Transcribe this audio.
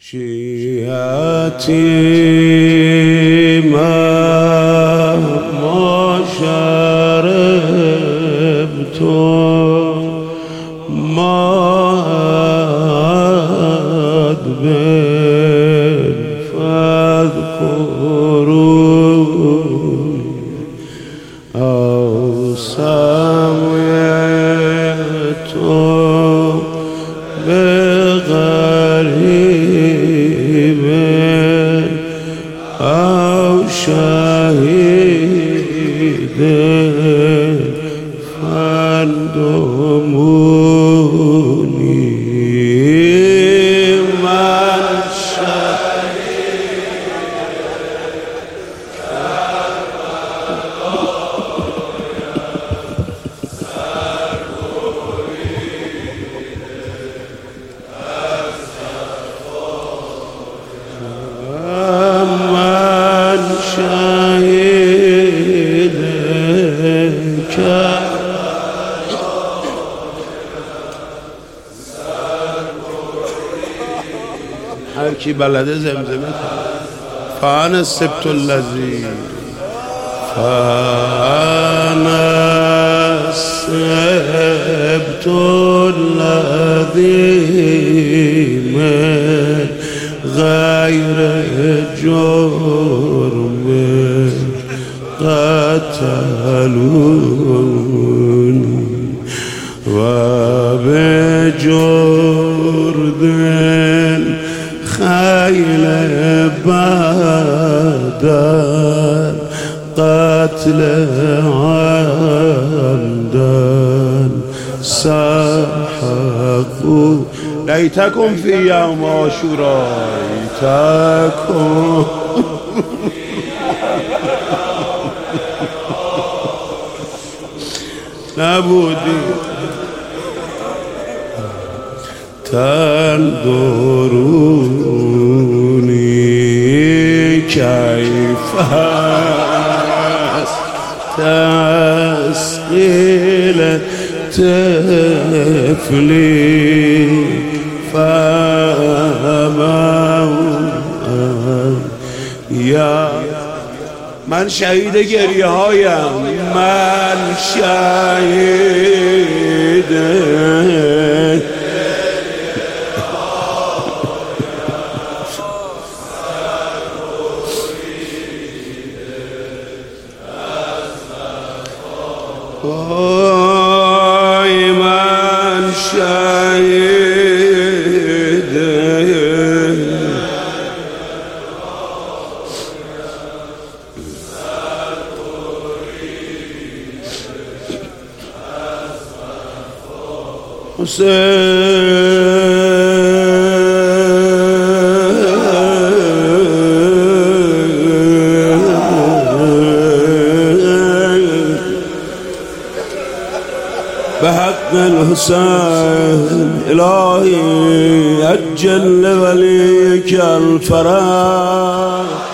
شیعتی ما شربت ماد فاذكروني أو سمعت بغريب أو شهيد فاندموني من هر کی بلده زمزمه کنه فانا سبت الذی فانا سبت الذی من غیر جرم قتلونی و بجرد خیل بعد قتل عمدا سحقوا لیتکم فی یوم عاشوراء لیتکم نبودی تنظروني كيف تسقيل طفلي یا من شهید گریه هایم من شهید وای من شهید بحق الحسين إلهي أجل وليك الفرج